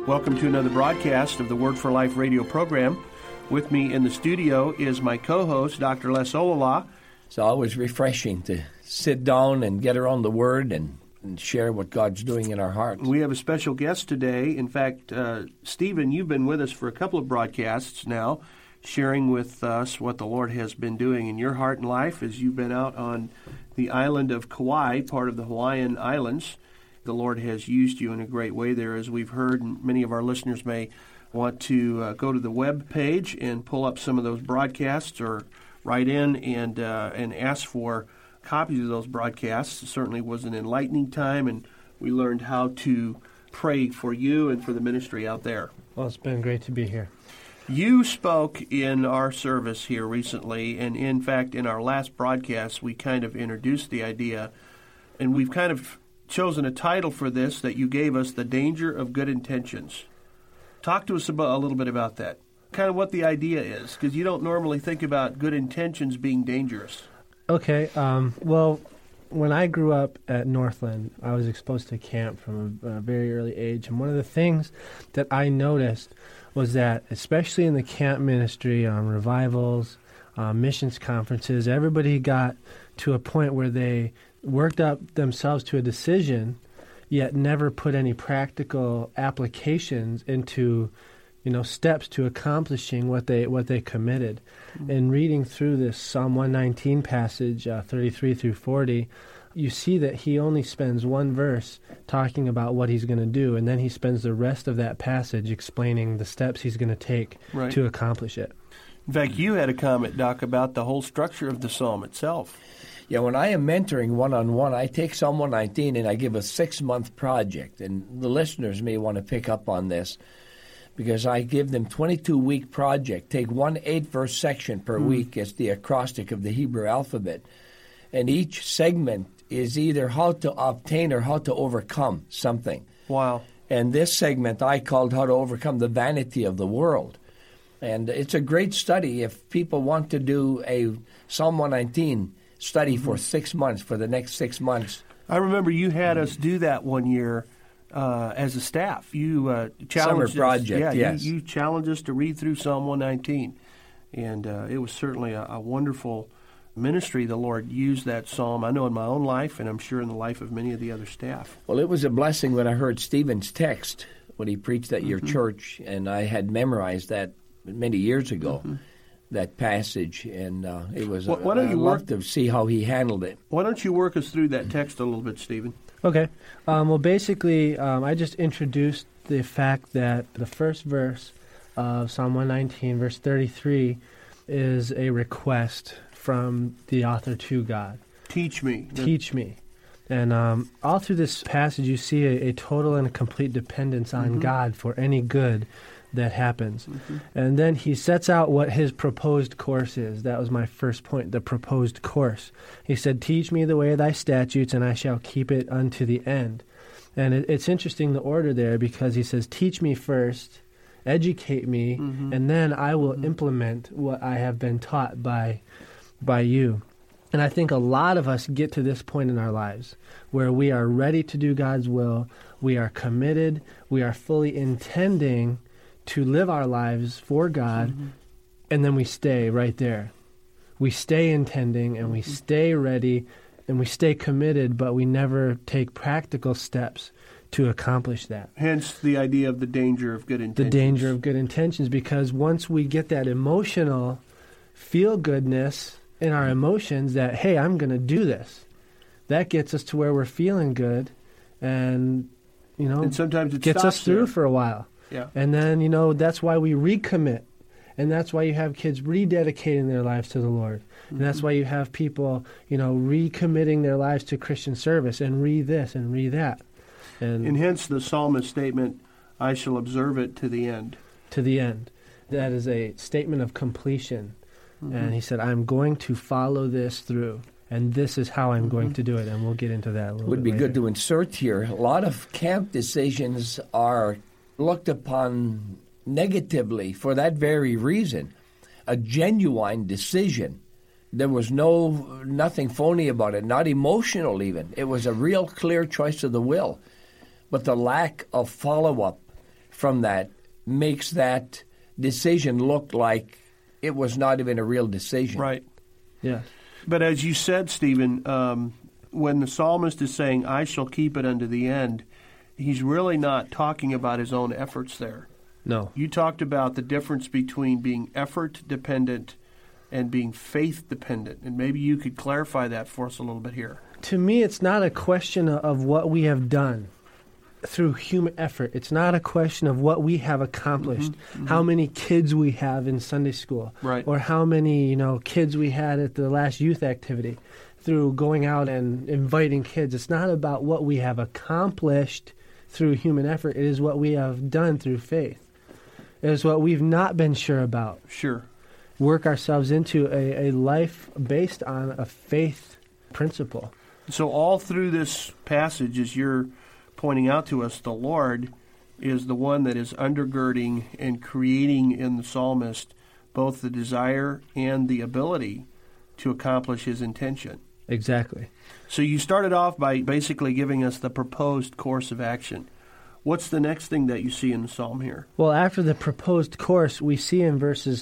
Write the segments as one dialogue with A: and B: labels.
A: Welcome to another broadcast of the Word for Life radio program. With me in the studio is my co-host, Dr. Les Olala.
B: It's always refreshing to sit down and get around the Word and share what God's doing in our hearts.
A: We have a special guest today. In fact, Stephen, you've been with us for a couple of broadcasts now, sharing with us what the Lord has been doing in your heart and life as you've been out on the island of Kauai, part of the Hawaiian Islands. The Lord has used you in a great way there, as we've heard, and many of our listeners may want to go to the web page and pull up some of those broadcasts or write in and ask for copies of those broadcasts. It certainly was an enlightening time, and we learned how to pray for you and for the ministry out there.
C: Well, it's been great to be here.
A: You spoke in our service here recently, and in fact, in our last broadcast, we kind of introduced the idea, and we've kind of chosen a title for this that you gave us, The Danger of Good Intentions. Talk to us a little bit about that, kind of what the idea is, because you don't normally think about good intentions being dangerous.
C: Okay, well, when I grew up at Northland, I was exposed to camp from a very early age, and one of the things that I noticed was that, especially in the camp ministry, revivals, missions conferences, everybody got to a point where they worked up themselves to a decision, yet never put any practical applications into, steps to accomplishing what they committed. Mm-hmm. In reading through this Psalm 119 passage, 33 through 40, you see that he only spends one verse talking about what he's going to do, and then he spends the rest of that passage explaining the steps he's going to take to accomplish it.
A: In fact, you had a comment, Doc, about the whole structure of the psalm itself.
B: Yeah, when I am mentoring one-on-one, I take Psalm 119 and I give a 6-month project. And the listeners may want to pick up on this because I give them 22-week project. Take one 8-verse section per week as the acrostic of the Hebrew alphabet. And each segment is either how to obtain or how to overcome something.
A: Wow.
B: And this segment I called How to Overcome the Vanity of the World. And it's a great study if people want to do a Psalm 119 study for 6 months, for the next 6 months.
A: I remember you had us do that one year as a staff. You challenged
B: Summer project,
A: us.
B: yes.
A: You challenged us to read through Psalm 119. And it was certainly a wonderful ministry. The Lord used that psalm, I know, in my own life, and I'm sure in the life of many of the other staff.
B: Well, it was a blessing when I heard Stephen's text when he preached at your church, and I had memorized that many years ago. That passage, and it was I loved to see how he handled it.
A: Why don't you work us through that text a little bit, Stephen?
C: Okay. Well, basically, I just introduced the fact that the first verse of Psalm 119, verse 33, is a request from the author to God.
A: Teach me.
C: Teach me. And all through this passage, you see a total and a complete dependence on God for any good that happens. And then he sets out what his proposed course is. That was my first point, the proposed course. He said, teach me the way of thy statutes, and I shall keep it unto the end. And it's interesting, the order there, because he says, teach me first, educate me, and then I will implement what I have been taught by you. And I think a lot of us get to this point in our lives where we are ready to do God's will, we are committed, we are fully intending to live our lives for God, and then we stay right there. We stay intending, and we stay ready, and we stay committed, but we never take practical steps to accomplish that.
A: Hence the idea of the danger of good intentions.
C: The danger of good intentions, because once we get that emotional feel-goodness in our emotions that, hey, I'm going to do this, that gets us to where we're feeling good, and,
A: and sometimes it
C: gets us through for a while.
A: Yeah.
C: And then, that's why we recommit. And that's why you have kids rededicating their lives to the Lord. And that's why you have people, recommitting their lives to Christian service and this and that.
A: And hence the psalmist's statement, I shall observe it to the end.
C: To the end. That is a statement of completion. And he said, I'm going to follow this through. And this is how I'm going to do it. And we'll get into that a little bit
B: Would be
C: later.
B: good to insert here. A lot of camp decisions are looked upon negatively for that very reason. A genuine decision. There was nothing phony about it, not emotional even. It was a real clear choice of the will. But the lack of follow-up from that makes that decision look like it was not even a real decision.
A: Right.
C: Yeah.
A: But as you said, Stephen, when the psalmist is saying, I shall keep it unto the end, he's really not talking about his own efforts there.
C: No.
A: You talked about the difference between being effort-dependent and being faith-dependent, and maybe you could clarify that for us a little bit here.
C: To me, it's not a question of what we have done through human effort. It's not a question of what we have accomplished, how many kids we have in Sunday school,
A: Right.
C: or how many kids we had at the last youth activity through going out and inviting kids. It's not about what we have accomplished through human effort. It is what we have done through faith. It is what we've not been sure about.
A: Sure.
C: Work ourselves into a life based on a faith principle.
A: So all through this passage, as you're pointing out to us, the Lord is the one that is undergirding and creating in the psalmist both the desire and the ability to accomplish his intention.
C: Exactly.
A: So you started off by basically giving us the proposed course of action. What's the next thing that you see in the psalm here?
C: Well, after the proposed course, we see in verses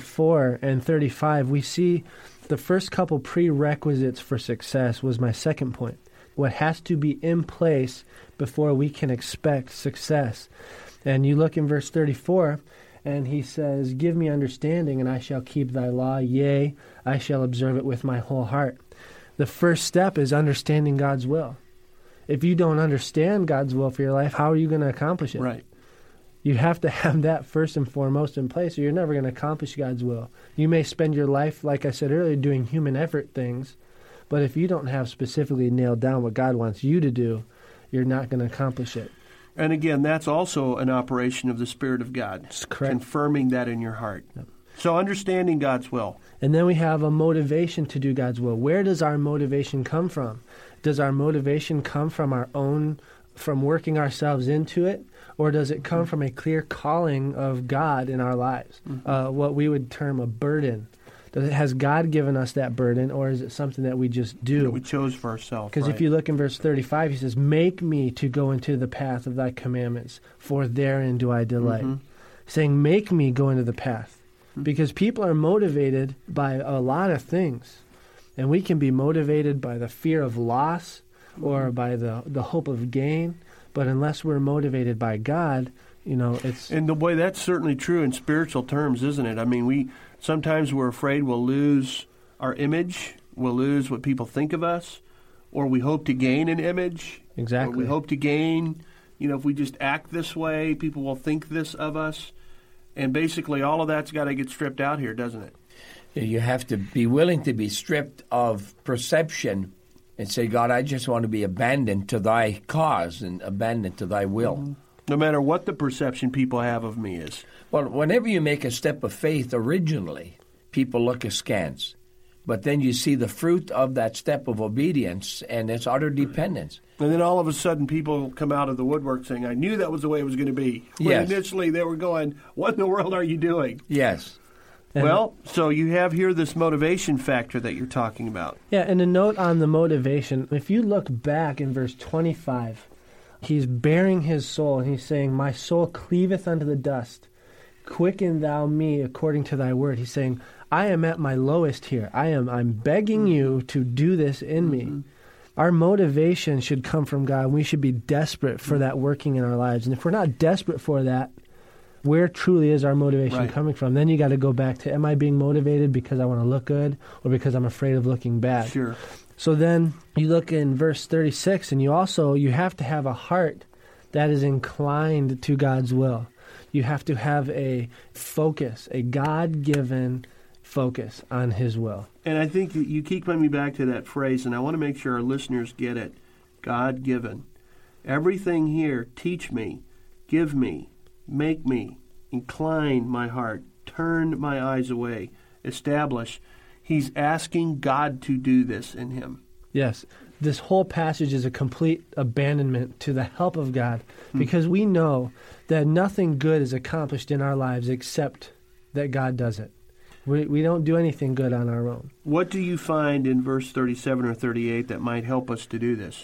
C: 34 and 35, we see the first couple prerequisites for success was my second point. What has to be in place before we can expect success. And you look in verse 34, and he says, Give me understanding, and I shall keep thy law. Yea, I shall observe it with my whole heart. The first step is understanding God's will. If you don't understand God's will for your life, how are you going to accomplish it?
A: Right.
C: You have to have that first and foremost in place, or you're never going to accomplish God's will. You may spend your life, like I said earlier, doing human effort things, but if you don't have specifically nailed down what God wants you to do, you're not going to accomplish it.
A: And again, that's also an operation of the Spirit of God.
C: That's correct.
A: Confirming that in your heart. Yep. So understanding God's will.
C: And then we have a motivation to do God's will. Where does our motivation come from? Does our motivation come from our own, from working ourselves into it? Or does it come from a clear calling of God in our lives? What we would term a burden. Has God given us that burden, or is it something that we just do?
A: That we chose for ourselves.
C: Because if you look in verse 35, he says, Make me to go into the path of thy commandments, for therein do I delight. Saying, make me go into the path. Because people are motivated by a lot of things. And we can be motivated by the fear of loss or by the hope of gain. But unless we're motivated by God, it's...
A: And the way that's certainly true in spiritual terms, isn't it? I mean, sometimes we're afraid we'll lose our image, we'll lose what people think of us, or we hope to gain an image.
C: Exactly.
A: Or we hope to gain, if we just act this way, people will think this of us. And basically all of that's got to get stripped out here, doesn't it?
B: You have to be willing to be stripped of perception and say, God, I just want to be abandoned to thy cause and abandoned to thy will.
A: No matter what the perception people have of me is.
B: Well, whenever you make a step of faith originally, people look askance. But then you see the fruit of that step of obedience, and it's utter dependence.
A: And then all of a sudden people come out of the woodwork saying, I knew that was the way it was going to be. When
B: yes.
A: Initially they were going, what in the world are you doing?
B: Yes.
A: Well, so you have here this motivation factor that you're talking about.
C: Yeah, and a note on the motivation. If you look back in verse 25, he's bearing his soul, and he's saying, My soul cleaveth unto the dust. Quicken thou me according to thy word. He's saying, I am at my lowest here. I'm begging you to do this in me. Our motivation should come from God. We should be desperate for that working in our lives. And if we're not desperate for that, where truly is our motivation coming from? Then you got to go back to, am I being motivated because I want to look good or because I'm afraid of looking bad?
A: Sure.
C: So then you look in verse 36, and you have to have a heart that is inclined to God's will. You have to have a focus, a God-given focus on his will.
A: And I think that you keep coming back to that phrase, and I want to make sure our listeners get it. God-given. Everything here, teach me, give me, make me, incline my heart, turn my eyes away, establish. He's asking God to do this in him.
C: Yes. This whole passage is a complete abandonment to the help of God, because we know that nothing good is accomplished in our lives except that God does it. We don't do anything good on our own.
A: What do you find in verse 37 or 38 that might help us to do this?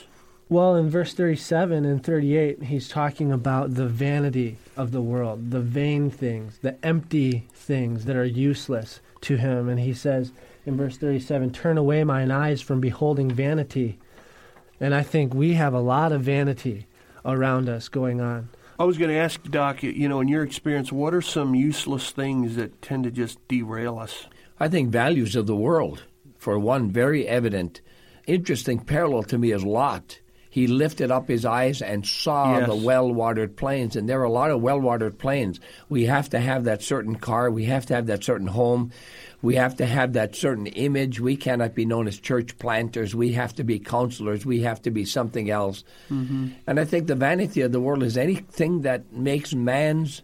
C: Well, in verse 37 and 38, he's talking about the vanity of the world, the vain things, the empty things that are useless to him. And he says in verse 37, "Turn away mine eyes from beholding vanity." And I think we have a lot of vanity around us going on.
A: I was going to ask, Doc, in your experience, what are some useless things that tend to just derail us?
B: I think values of the world, for one, very evident. Interesting parallel to me is Lot. He lifted up his eyes and saw the well-watered plains, and there are a lot of well-watered plains. We have to have that certain car. We have to have that certain home. We have to have that certain image. We cannot be known as church planters. We have to be counselors. We have to be something else. Mm-hmm. And I think the vanity of the world is anything that makes man's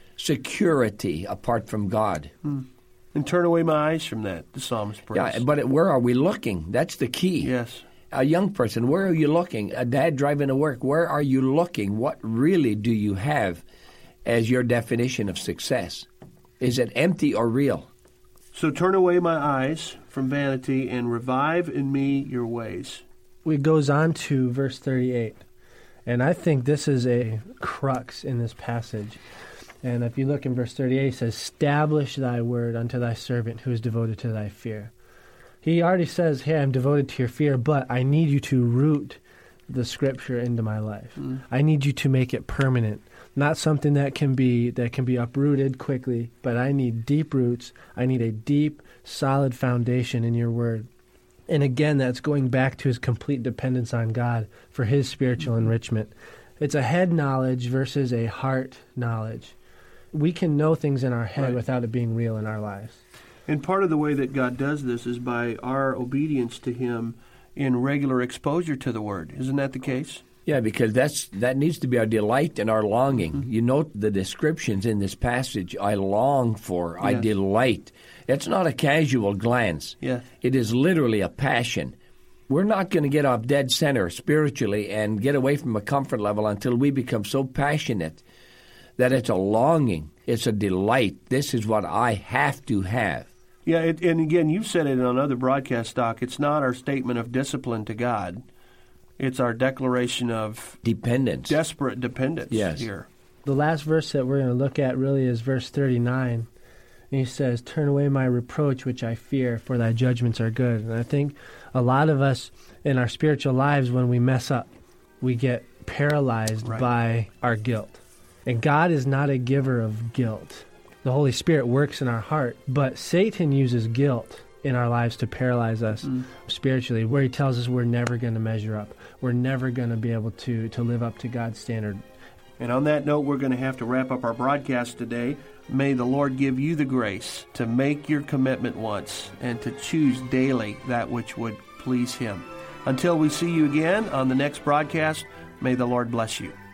B: security apart from God.
A: And turn away my eyes from that, the psalmist prays.
B: Yeah, but where are we looking? That's the key.
A: Yes.
B: A young person, where are you looking? A dad driving to work, where are you looking? What really do you have as your definition of success? Is it empty or real?
A: So turn away my eyes from vanity and revive in me your ways.
C: It goes on to verse 38, and I think this is a crux in this passage. And if you look in verse 38, it says, "Establish thy word unto thy servant who is devoted to thy fear." He already says, "Hey, I'm devoted to your fear, but I need you to root the Scripture into my life. I need you to make it permanent, not something that can be uprooted quickly, but I need deep roots. I need a deep, solid foundation in your word." And again, that's going back to his complete dependence on God for his spiritual enrichment. It's a head knowledge versus a heart knowledge. We can know things in our head without it being real in our lives.
A: And part of the way that God does this is by our obedience to him in regular exposure to the Word. Isn't that the case?
B: Yeah, because that needs to be our delight and our longing. Mm-hmm. You note the descriptions in this passage, I long for, I delight. It's not a casual glance.
A: Yeah.
B: It is literally a passion. We're not going to get off dead center spiritually and get away from a comfort level until we become so passionate that it's a longing, it's a delight. This is what I have to have.
A: Yeah, and again, you've said it on other broadcasts, Doc. It's not our statement of discipline to God. It's our declaration of
B: dependence,
A: desperate dependence here.
C: The last verse that we're going to look at really is verse 39. And he says, "Turn away my reproach, which I fear, for thy judgments are good." And I think a lot of us in our spiritual lives, when we mess up, we get paralyzed by our guilt. And God is not a giver of guilt. The Holy Spirit works in our heart, but Satan uses guilt in our lives to paralyze us spiritually, where he tells us we're never going to measure up. We're never going to be able to live up to God's standard.
A: And on that note, we're going to have to wrap up our broadcast today. May the Lord give you the grace to make your commitment once and to choose daily that which would please him. Until we see you again on the next broadcast, may the Lord bless you.